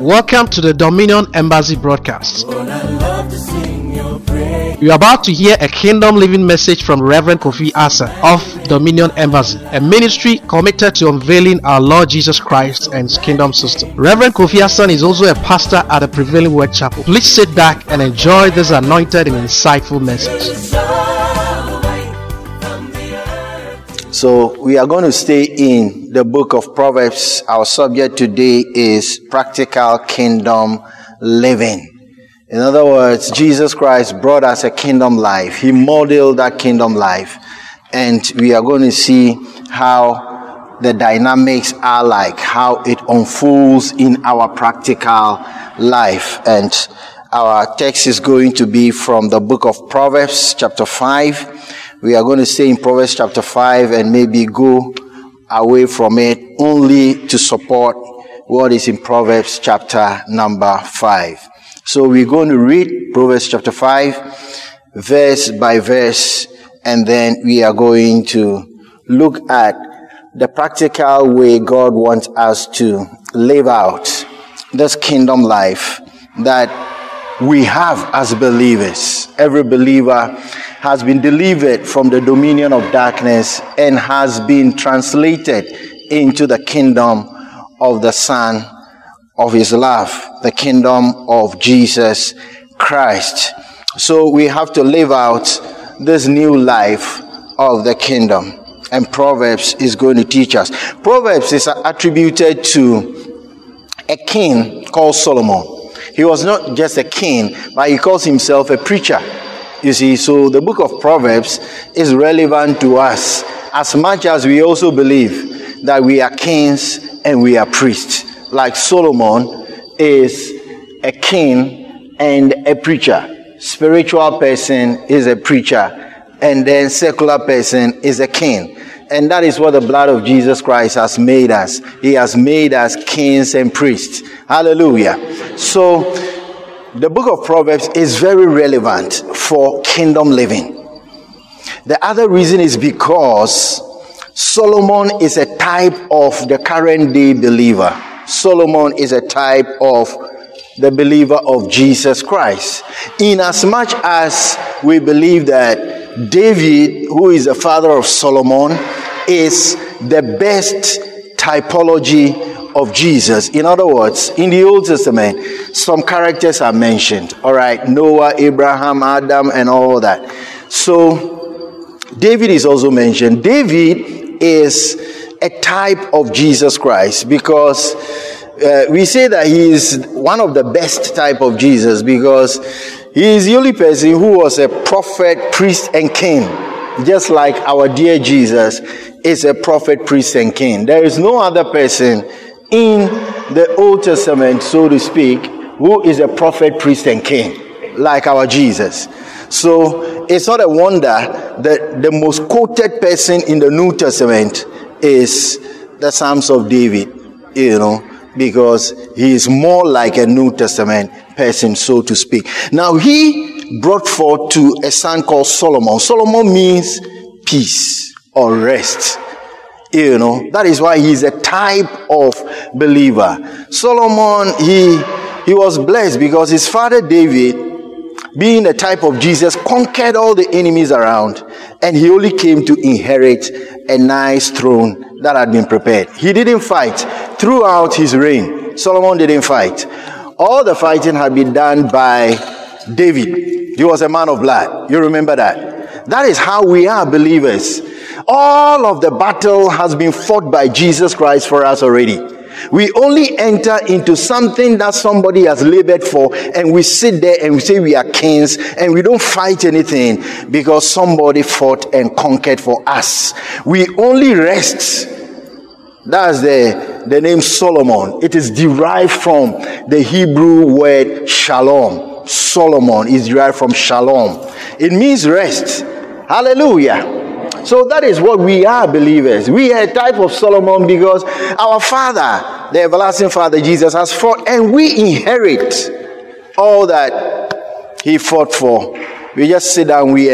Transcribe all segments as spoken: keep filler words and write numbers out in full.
Welcome to the Dominion Embassy broadcast. You are about to hear a kingdom living message from Reverend Kofi Asa of Dominion Embassy, a ministry committed to unveiling our Lord Jesus Christ and His kingdom system. Reverend Kofi Asa is also a pastor at the Prevailing Word Chapel. Please sit back and enjoy this anointed and insightful message. So we are going to stay in the book of Proverbs. Our subject today is practical kingdom living. In other words, Jesus Christ brought us a kingdom life. He modeled that kingdom life. And we are going to see how the dynamics are like, how it unfolds in our practical life. And our text is going to be from the book of Proverbs, chapter five. We are going to stay in Proverbs chapter five and maybe go away from it only to support what is in Proverbs chapter number five. So we're going to read Proverbs chapter five, verse by verse, and then we are going to look at the practical way God wants us to live out this kingdom life that we have as believers. Every believer has been delivered from the dominion of darkness and has been translated into the kingdom of the Son of His love, the kingdom of Jesus Christ. So we have to live out this new life of the kingdom. And Proverbs is going to teach us. Proverbs is attributed to a king called Solomon. He was not just a king, but he calls himself a preacher. You see, so the book of Proverbs is relevant to us as much as we also believe that we are kings and we are priests. Like Solomon is a king and a preacher. Spiritual person is a preacher, and then secular person is a king. And that is what the blood of Jesus Christ has made us. He has made us kings and priests. Hallelujah. So the book of Proverbs is very relevant for kingdom living. The other reason is because Solomon is a type of the current day believer. Solomon is a type of the believer of Jesus Christ. Inasmuch as we believe that David, who is the father of Solomon, is the best typology of Jesus. In other words, in the Old Testament, some characters are mentioned. All right, Noah, Abraham, Adam, and all that. So David is also mentioned. David is a type of Jesus Christ because uh, we say that he is one of the best type of Jesus because he is the only person who was a prophet, priest, and king. Just like our dear Jesus is a prophet, priest, and king. There is no other person in the Old Testament, so to speak, who is a prophet, priest, and king, like our Jesus. So it's not a wonder that the most quoted person in the New Testament is the Psalms of David, you know, because he is more like a New Testament person, so to speak. Now he brought forth to a son called Solomon. Solomon means peace or rest. You know, that is why he's a type of believer. Solomon, he he was blessed because his father David, being a type of Jesus, conquered all the enemies around, and he only came to inherit a nice throne that had been prepared. He didn't fight throughout his reign. Solomon didn't fight. All the fighting had been done by David. He was a man of blood. You remember that? That is how we are believers. All of the battle has been fought by Jesus Christ for us already. We only enter into something that somebody has labored for, and we sit there and we say we are kings, and we don't fight anything because somebody fought and conquered for us. We only rest. That's the, the name Solomon. It is derived from the Hebrew word shalom. Solomon is derived from shalom. It means rest. Hallelujah. So that is what we are, believers. We are a type of Solomon because our Father, the everlasting Father Jesus, has fought, and we inherit all that He fought for. We just sit down, we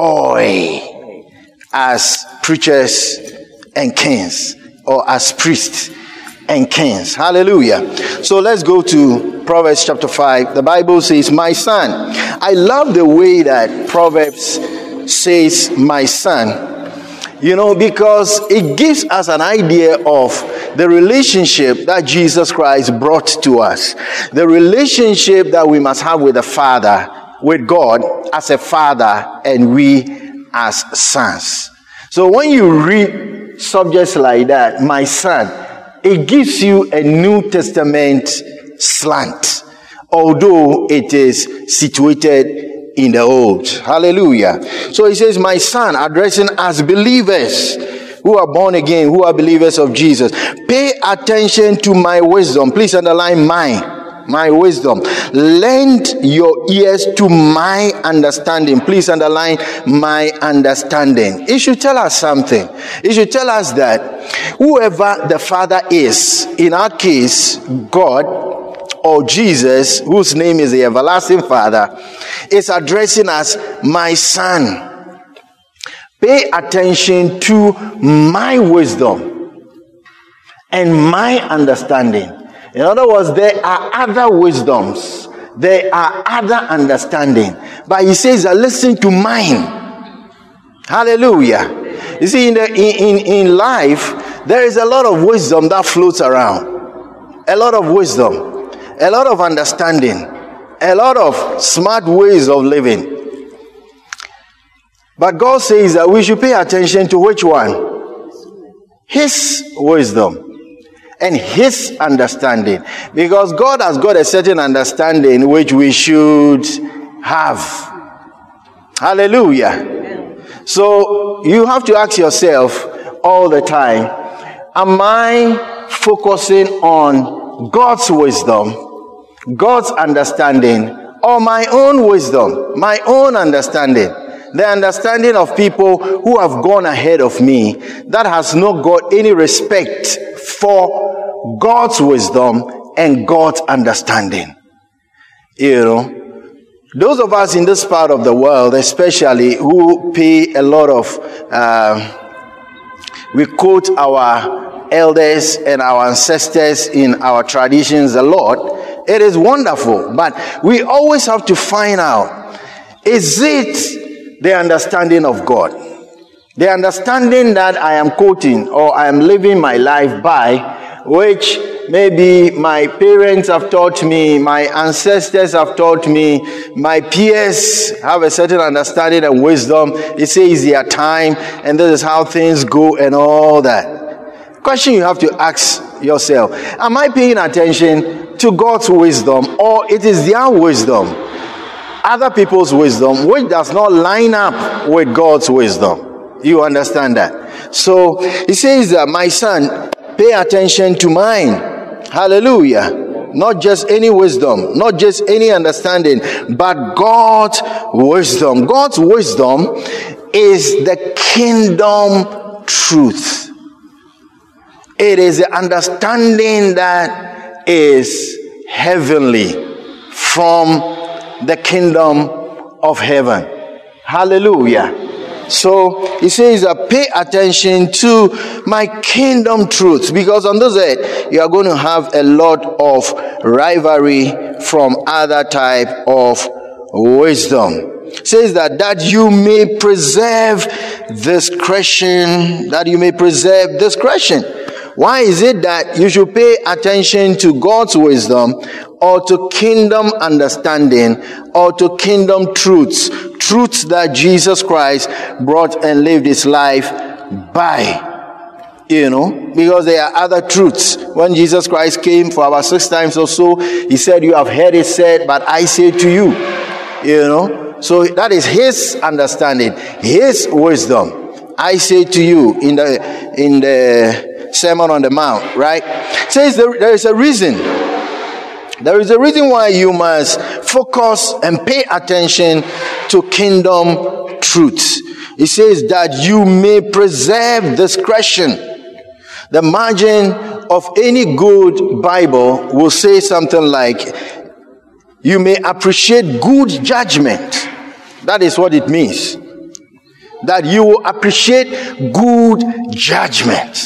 enjoy as preachers and kings, or as priests. and kings. Hallelujah. So let's go to Proverbs chapter five. The Bible says, my son. I love the way that Proverbs says, my son. You know, because it gives us an idea of the relationship that Jesus Christ brought to us. The relationship that we must have with the Father, with God as a father, and we as sons. So when you read subjects like that, my son, it gives you a New Testament slant, although it is situated in the old. Hallelujah. So he says, my son, addressing as believers who are born again, who are believers of Jesus. Pay attention to my wisdom. Please underline my, my wisdom. Lend your ears to my understanding. Please underline my understanding. It should tell us something. It should tell us that whoever the Father is, in our case, God, or Jesus, whose name is the everlasting Father, is addressing us, my son. Pay attention to my wisdom and my understanding. In other words, there are other wisdoms, there are other understanding, but he says that listen to mine. Hallelujah. You see, in, the, in, in, in life, there is a lot of wisdom that floats around. A lot of wisdom. A lot of understanding, a lot of smart ways of living. But God says that we should pay attention to which one? His wisdom and His understanding. Because God has got a certain understanding which we should have. Hallelujah. So you have to ask yourself all the time, am I focusing on God's wisdom, God's understanding, or my own wisdom, my own understanding? The understanding of people who have gone ahead of me, that has not got any respect for God's wisdom and God's understanding. You know, those of us in this part of the world, especially, who pay a lot of, uh, we quote our elders and our ancestors in our traditions a lot. It is wonderful, but we always have to find out, is it the understanding of God? The understanding that I am quoting or I am living my life by, which maybe my parents have taught me, my ancestors have taught me, my peers have a certain understanding and wisdom. It says their time and this is how things go and all that. Question you have to ask yourself, am I paying attention to God's wisdom, or it is their wisdom, other people's wisdom, which does not line up with God's wisdom? You understand that? So he says that, my son, pay attention to mine. Hallelujah. Not just any wisdom, not just any understanding, but God's wisdom. God's wisdom is the kingdom truth. It is the understanding that is heavenly, from the kingdom of heaven. Hallelujah. So he says, uh, pay attention to my kingdom truths, because on this earth you are going to have a lot of rivalry from other type of wisdom. It says that that you may preserve discretion, that you may preserve discretion. Why is it that you should pay attention to God's wisdom, or to kingdom understanding, or to kingdom truths? Truths that Jesus Christ brought and lived his life by. You know, because there are other truths. When Jesus Christ came for about six times or so, he said, you have heard it said, but I say to you. You know, so that is his understanding, his wisdom. I say to you in the in the Sermon on the Mount, right? It says there, there is a reason. There is a reason why you must focus and pay attention to kingdom truths. It says that you may preserve discretion. The margin of any good Bible will say something like, you may appreciate good judgment. That is what it means. That you will appreciate good judgment.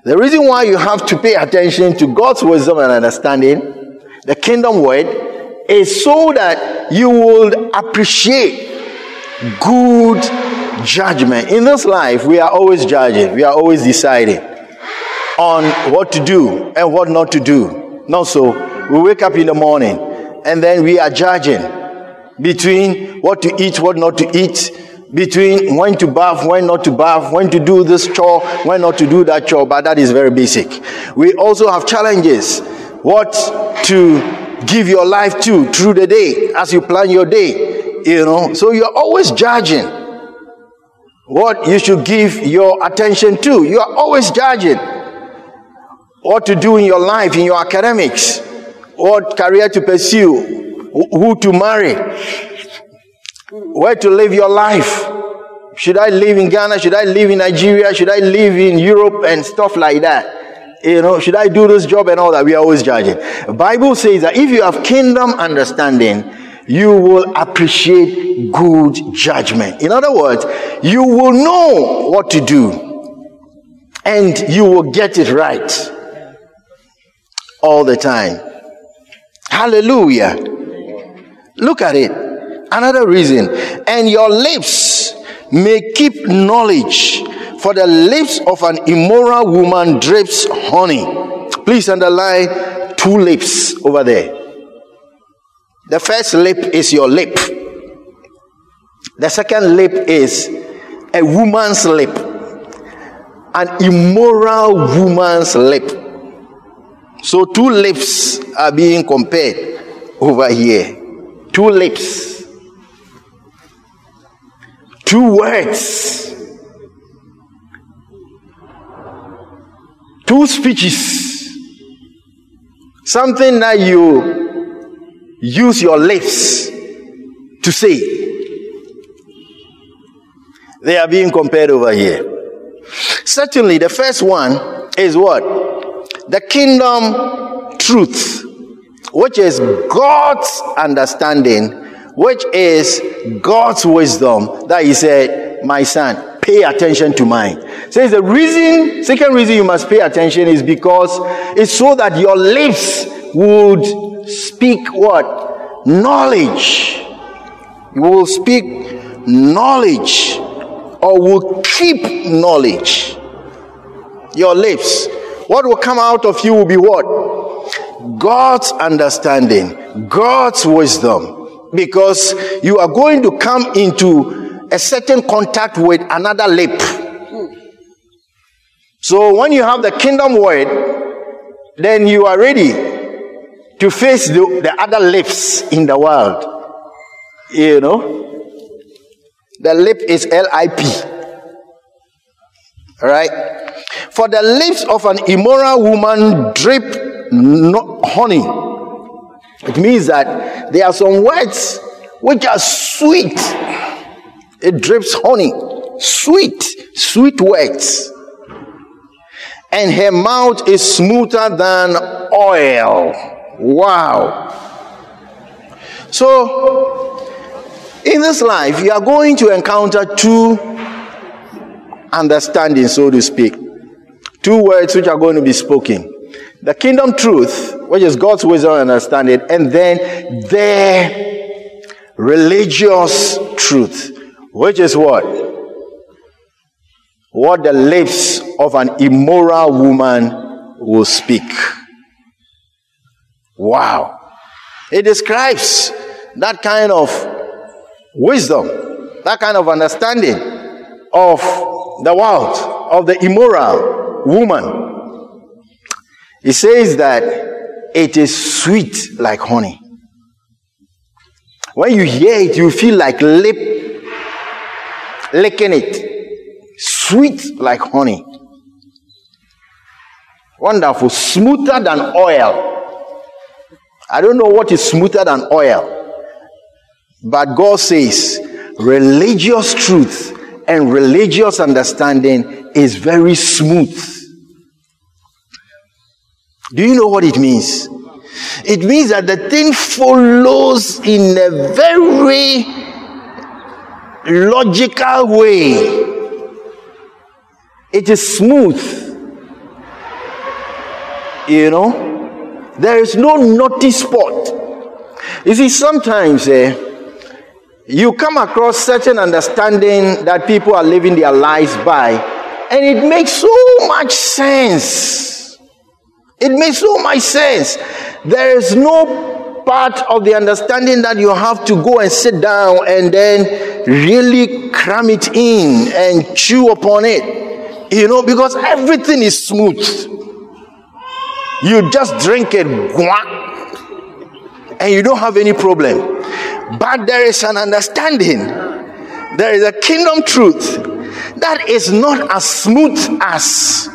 The reason why you have to pay attention to God's wisdom and understanding, the kingdom word, is so that you will appreciate good judgment. In this life, we are always judging. We are always deciding on what to do and what not to do. Not so. We wake up in the morning and then we are judging between what to eat, what not to eat, between when to bath, when not to bath, when to do this chore, when not to do that chore. But that is very basic. We also have challenges. What to give your life to through the day as you plan your day. You know, so you're always judging what you should give your attention to. You are always judging what to do in your life, in your academics, what career to pursue, who to marry, where to live your life. Should I live in Ghana? Should I live in Nigeria? Should I live in Europe and stuff like that? You know, should I do this job and all that? We are always judging. The Bible says that if you have kingdom understanding, you will appreciate good judgment. In other words, you will know what to do and you will get it right all the time. Hallelujah. Look at it. Another reason. And your lips may keep knowledge, for the lips of an immoral woman drips honey. Please underline two lips over there. The first lip is your lip. The second lip is a woman's lip. An immoral woman's lip. So two lips are being compared over here. Two lips. Two words. Two speeches. Something that you use your lips to say. They are being compared over here. Certainly, the first one is what? The kingdom truth, which is God's understanding, which is God's wisdom, that he said, my son, pay attention to mine. Says the reason, second reason you must pay attention is because it's so that your lips would speak what? Knowledge. You will speak knowledge, or will keep knowledge. Your lips. What will come out of you will be what? God's understanding, God's wisdom. Because you are going to come into a certain contact with another lip. So when you have the kingdom word, then you are ready to face the, the other lips in the world. You know? The lip is L I P. Alright? For the lips of an immoral woman drip no honey. It means that there are some words which are sweet. It drips honey. Sweet. Sweet words. And her mouth is smoother than oil. Wow. So, in this life, you are going to encounter two understandings, so to speak. Two words which are going to be spoken. The kingdom truth, which is God's wisdom and understanding, and then the religious truth, which is what? What the lips of an immoral woman will speak. Wow. It describes that kind of wisdom, that kind of understanding of the world, of the immoral woman. It says that it is sweet like honey. When you hear it, you feel like lip licking it. Sweet like honey. Wonderful. Smoother than oil. I don't know what is smoother than oil. But God says religious truth and religious understanding is very smooth. Do you know what it means? It means that the thing follows in a very logical way. It is smooth. You know, there is no naughty spot. You see, sometimes eh, you come across certain understanding that people are living their lives by, and it makes so much sense. It makes so much sense. There is no part of the understanding that you have to go and sit down and then really cram it in and chew upon it. You know, because everything is smooth. You just drink it, and you don't have any problem. But there is an understanding, there is a kingdom truth that is not as smooth as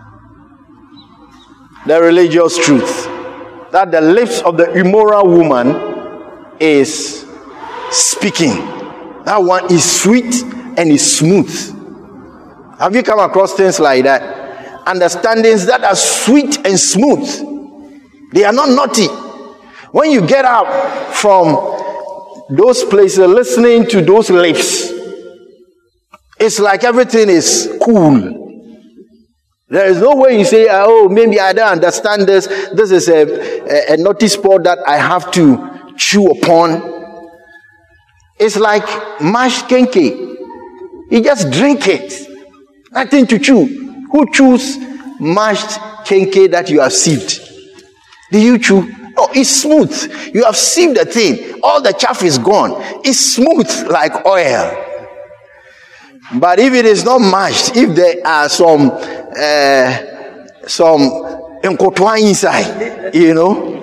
the religious truth. That the lips of the immoral woman is speaking. That one is sweet and is smooth. Have you come across things like that? Understandings that are sweet and smooth. They are not naughty. When you get out from those places, listening to those lips, it's like everything is cool. There is no way you say, oh, maybe I don't understand this. This is a, a, a naughty spot that I have to chew upon. It's like mashed kenke. You just drink it. Nothing to chew. Who chews mashed kenke that you have sieved? Do you chew? No, it's smooth. You have sieved the thing. All the chaff is gone. It's smooth like oil. But if it is not mashed, if there are some uh, some nkotwa inside, you know,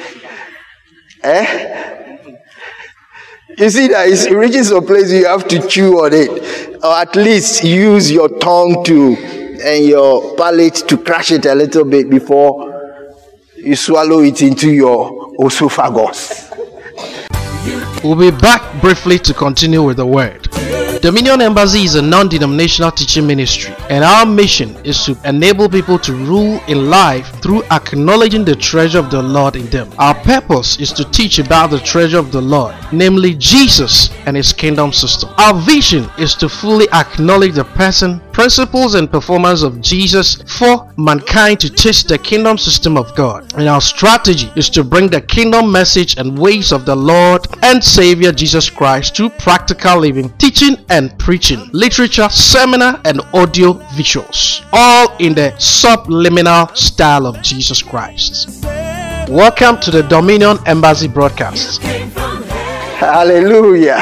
eh? You see that it reaches a place you have to chew on it, or at least use your tongue to and your palate to crush it a little bit before you swallow it into your esophagus. We'll be back briefly to continue with the word. Dominion Embassy is a non-denominational teaching ministry, and our mission is to enable people to rule in life through acknowledging the treasure of the Lord in them. Our purpose is to teach about the treasure of the Lord, namely Jesus and His kingdom system. Our vision is to fully acknowledge the person, principles, and performance of Jesus for mankind to taste the kingdom system of God. And our strategy is to bring the kingdom message and ways of the Lord and Savior Jesus Christ to practical living, teaching and preaching, literature, seminar, and audio visuals, all in the subliminal style of Jesus Christ. Welcome to the Dominion Embassy broadcast. Hallelujah.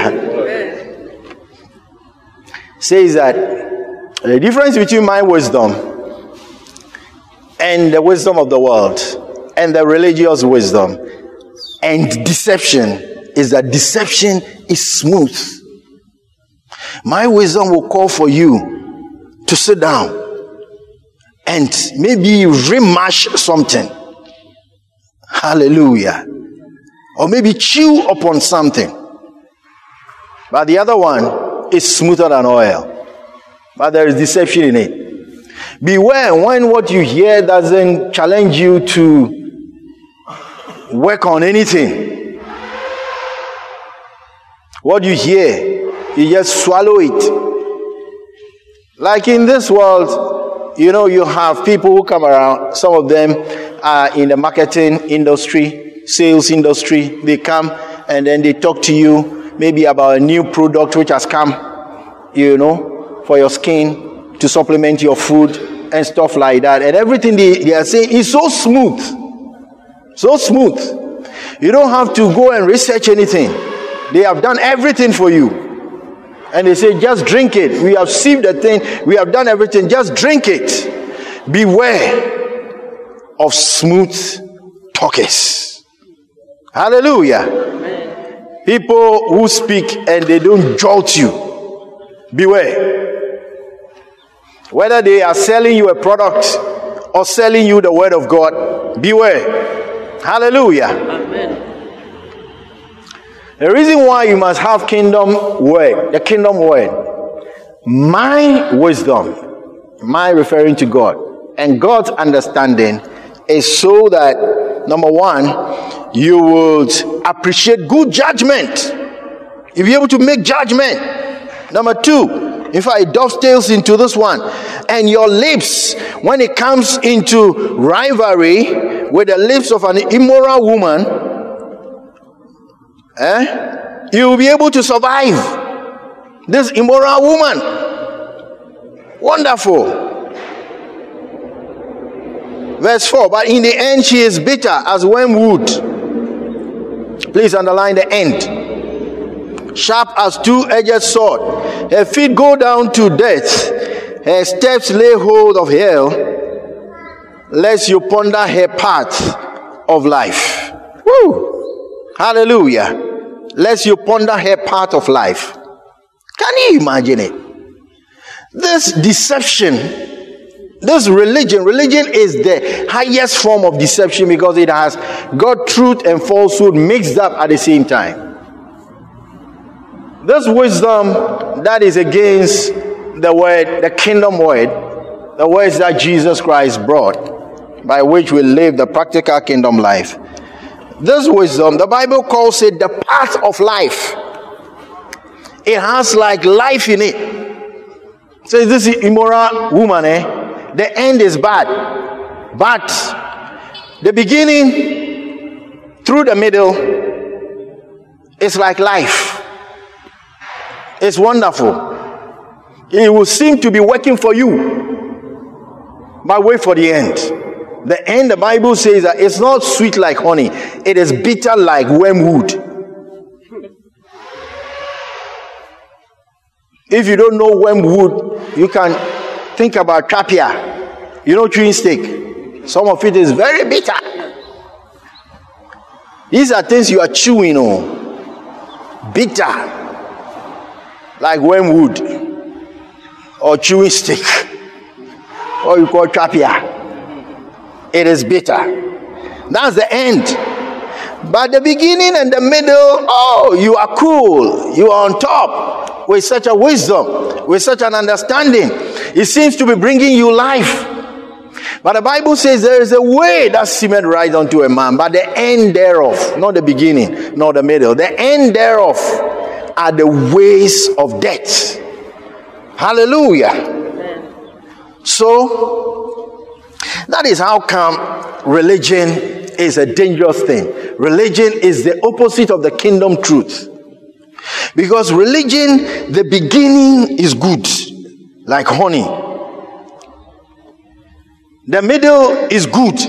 Says that the difference between my wisdom and the wisdom of the world and the religious wisdom and deception is that deception is smooth. My wisdom will call for you to sit down and maybe remash something. Hallelujah. Or maybe chew upon something. But the other one is smoother than oil. But there is deception in it. Beware when what you hear doesn't challenge you to work on anything. What you hear, you just swallow it. Like in this world, you know, you have people who come around. Some of them are in the marketing industry, sales industry. They come and then they talk to you maybe about a new product which has come, you know, for your skin, to supplement your food and stuff like that. And everything they, they are saying is so smooth. So smooth. You don't have to go and research anything. They have done everything for you. And they say, just drink it. We have sieved the thing. We have done everything. Just drink it. Beware of smooth talkers. Hallelujah. Amen. People who speak and they don't jolt you. Beware. Whether they are selling you a product or selling you the word of God, beware. Hallelujah. Amen. The reason why you must have kingdom word, the kingdom word, my wisdom, my referring to God, and God's understanding is so that, number one, you would appreciate good judgment. You'll be able to make judgment. Number two, In fact, it dovetails into this one. And your lips, when it comes into rivalry with the lips of an immoral woman, eh, you will be able to survive this immoral woman. Wonderful. Verse four, but in the end she is bitter as wormwood. Please underline the end. Sharp as two-edged sword. Her feet go down to death. Her steps lay hold of hell. Lest you ponder her path of life. Woo! Hallelujah. Lest you ponder her path of life. Can you imagine it? This deception, this religion, religion is the highest form of deception because it has got truth and falsehood mixed up at the same time. This wisdom that is against the word, the kingdom word, the words that Jesus Christ brought, by which we live the practical kingdom life. This wisdom, the Bible calls it the path of life. It has like life in it. So this immoral woman, eh? The end is bad, but the beginning through the middle is like life. It's wonderful. It will seem to be working for you, but wait for the end. The end, the Bible says that it's not sweet like honey, it is bitter like wormwood. If you don't know wormwood, you can think about trapia. You know, chewing stick. Some of it is very bitter. These are things you are chewing on. Bitter. Like wormwood. Or chewing stick. Or you call trapia. It is bitter. That's the end. But the beginning and the middle, oh, you are cool. You are on top. With such a wisdom. With such an understanding. It seems to be bringing you life. But the Bible says there is a way that seemeth right unto a man, but the end thereof, not the beginning, not the middle, the end thereof are the ways of death. Hallelujah. Amen. So, that is how come religion is a dangerous thing. Religion is the opposite of the kingdom truth. Because religion, the beginning is good, like honey. The middle is good,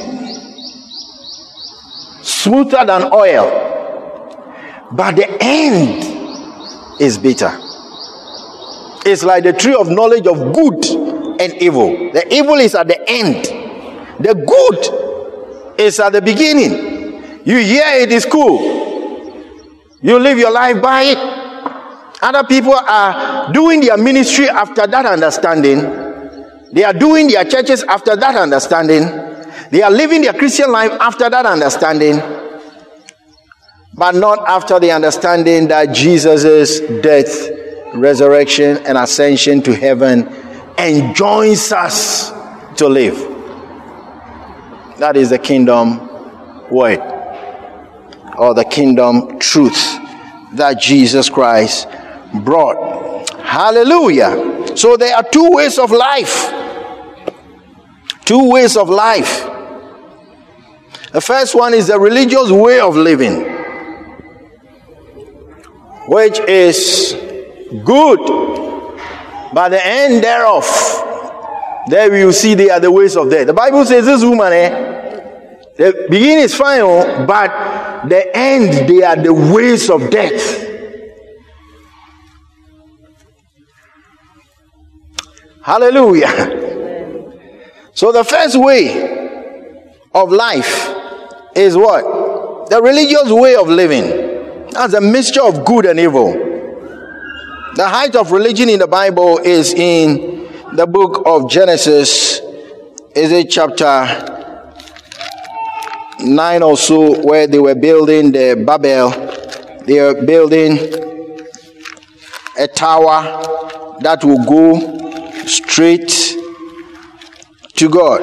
smoother than oil. But the end is bitter. It's like the tree of knowledge of good and evil. The evil is at the end. The good is at the beginning. You hear it is cool. You live your life by it. Other people are doing their ministry after that understanding. They are doing their churches after that understanding. They are living their Christian life after that understanding. But not after the understanding that Jesus' death, resurrection, and ascension to heaven enjoins us to live. That is the kingdom word, or the kingdom truth that Jesus Christ brought. Hallelujah. So there are two ways of life. Two ways of life. The first one is the religious way of living, which is good, but the end thereof, there you see they are the ways of death. The Bible says this woman, eh, the beginning is fine, but the end, they are the ways of death. Hallelujah. So the first way of life is what? The religious way of living. That's a mixture of good and evil. The height of religion in the Bible is in the book of Genesis. Is it chapter nine or so, where they were building the Babel. They are building a tower that will go straight to God.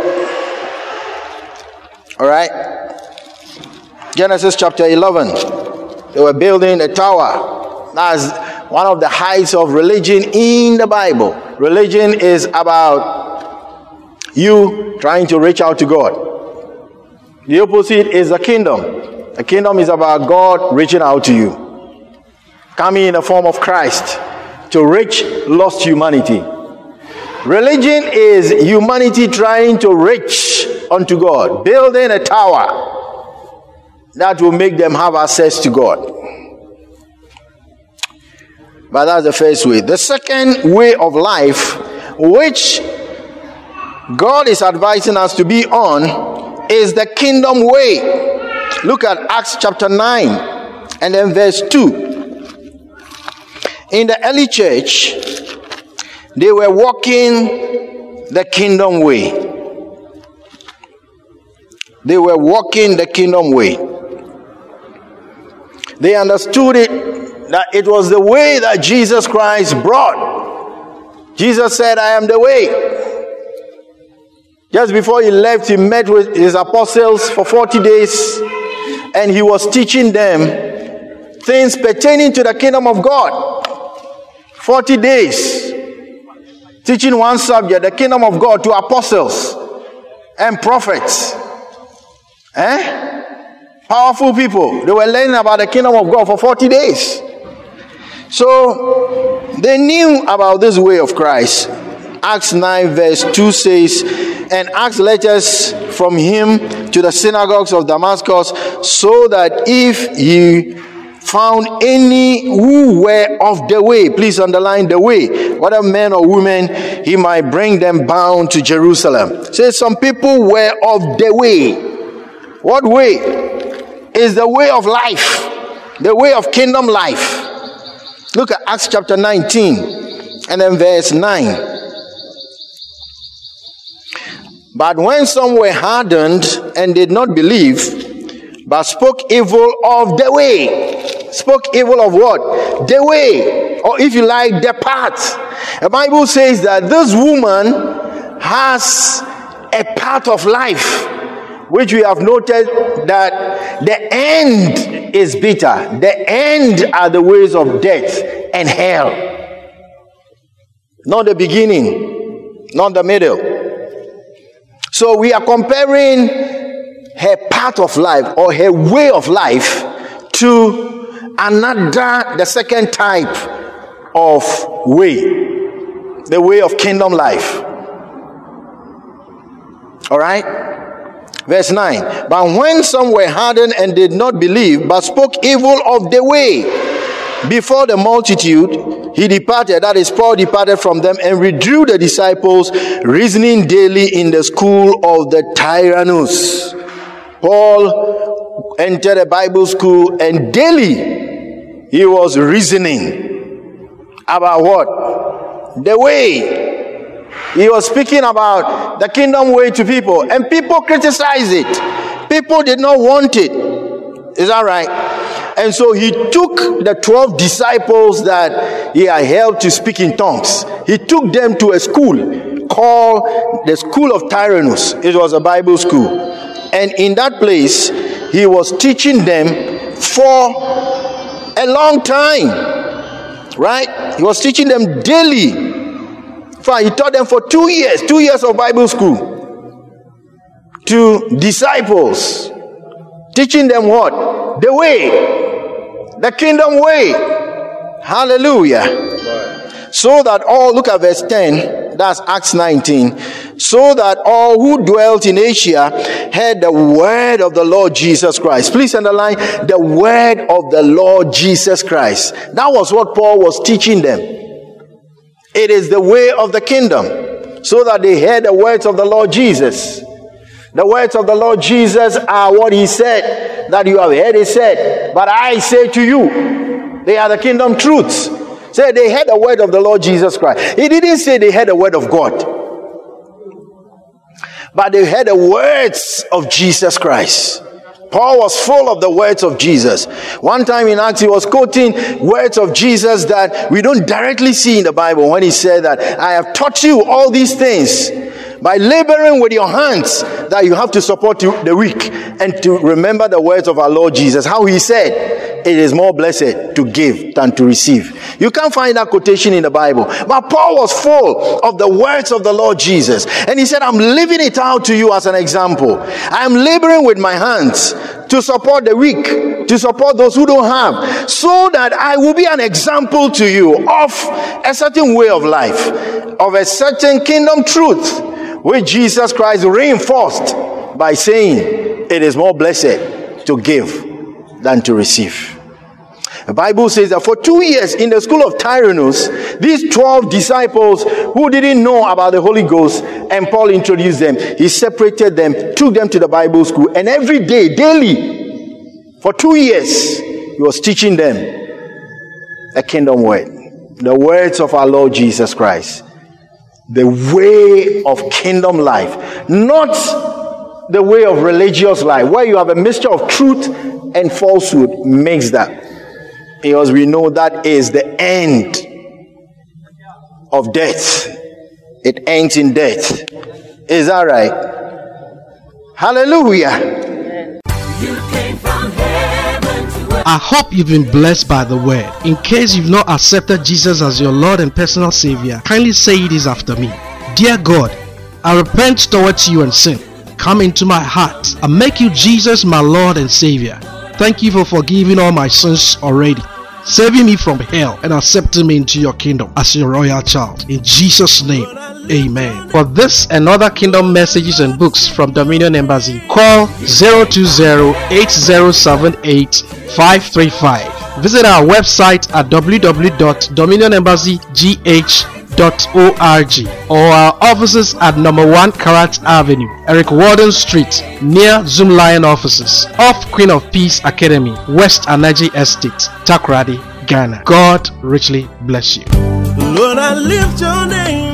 All right. Genesis chapter eleven. They were building a tower. That's one of the heights of religion in the Bible. Religion is about you trying to reach out to God. The opposite is the kingdom. The kingdom is about God reaching out to you, coming in the form of Christ to reach lost humanity. Religion is humanity trying to reach unto God, building a tower that will make them have access to God. But that's the first way. The second way of life, which God is advising us to be on, is the kingdom way. Look at Acts chapter nine and then verse two. In the early church, they were walking the kingdom way. They were walking the kingdom way. They understood it, that it was the way that Jesus Christ brought. Jesus said, I am the way. Just before he left, he met with his apostles for forty days, and he was teaching them things pertaining to the kingdom of God. forty days. Teaching one subject, the kingdom of God, to apostles and prophets. Eh? Powerful people. They were learning about the kingdom of God for forty days. So they knew about this way of Christ. Acts nine verse two says, and asked letters from him to the synagogues of Damascus, so that if he found any who were of the way, please underline the way, whether men or women, he might bring them bound to Jerusalem. Say, some people were of the way. What way? Is the way of life, the way of kingdom life. Look at Acts chapter nineteen and then verse nine. But when some were hardened and did not believe, but spoke evil of the way. Spoke evil of what? The way. Or if you like, the path. The Bible says that this woman has a path of life, which we have noted that the end is bitter. The end are the ways of death and hell. Not the beginning, not the middle. So we are comparing her path of life or her way of life to another, the second type of way, the way of kingdom life. All right? Verse nine. But when some were hardened and did not believe, but spoke evil of the way before the multitude, he departed, that is, Paul departed from them and withdrew the disciples, reasoning daily in the school of the Tyrannus. Paul entered a Bible school and daily he was reasoning about what? The way. He was speaking about the kingdom way to people, and people criticized it. People did not want it. Is that right? And so he took the twelve disciples that he had helped to speak in tongues. He took them to a school called the School of Tyrannus. It was a Bible school. And in that place, he was teaching them for a long time. Right? He was teaching them daily. In fact, he taught them for two years. Two years of Bible school. To disciples. Teaching them what? The way. The kingdom way. Hallelujah. Right. So that all, look at verse ten, that's Acts nineteen. So that all who dwelt in Asia heard the word of the Lord Jesus Christ. Please underline the word of the Lord Jesus Christ. That was what Paul was teaching them. It is the way of the kingdom. So that they heard the words of the Lord Jesus. The words of the Lord Jesus are what he said, that you have heard it said, but I say to you, they are the kingdom truths. Say they heard the word of the Lord Jesus Christ. He didn't say they heard the word of God, but they heard the words of Jesus Christ. Paul was full of the words of Jesus. One time in Acts, he was quoting words of Jesus that we don't directly see in the Bible, when he said that I have taught you all these things by laboring with your hands, that you have to support the weak, and to remember the words of our Lord Jesus. How he said, it is more blessed to give than to receive. You can't find that quotation in the Bible. But Paul was full of the words of the Lord Jesus. And he said, I'm living it out to you as an example. I'm laboring with my hands to support the weak, to support those who don't have, so that I will be an example to you of a certain way of life, of a certain kingdom truth, which Jesus Christ reinforced by saying, it is more blessed to give than to receive. The Bible says that for two years in the school of Tyrannus, these twelve disciples who didn't know about the Holy Ghost, and Paul introduced them, he separated them, took them to the Bible school, and every day, daily, for two years, he was teaching them a kingdom word, the words of our Lord Jesus Christ, the way of kingdom life, not the way of religious life, where you have a mixture of truth and falsehood mixed that. Because we know that is the end of death. It ends in death. Is that right? Hallelujah. You came from heaven to earth. I hope you've been blessed by the word. In case you've not accepted Jesus as your Lord and personal Savior, kindly say this after me. Dear God, I repent towards you and sin. Come into my heart and make you Jesus my Lord and Savior. Thank you for forgiving all my sins already, saving me from hell and accepting me into your kingdom as your royal child. In Jesus' name, amen. For this and other kingdom messages and books from Dominion Embassy, call zero two zero, eight zero seven eight, five three five. Visit our website at w w w dot dominion embassy g h dot org or our offices at number one Karat Avenue, Eric Warden Street, near Zoom Lion offices, off Queen of Peace Academy, West Anaji Estate, Takoradi, Ghana. God richly bless you. Lord, I lift your name.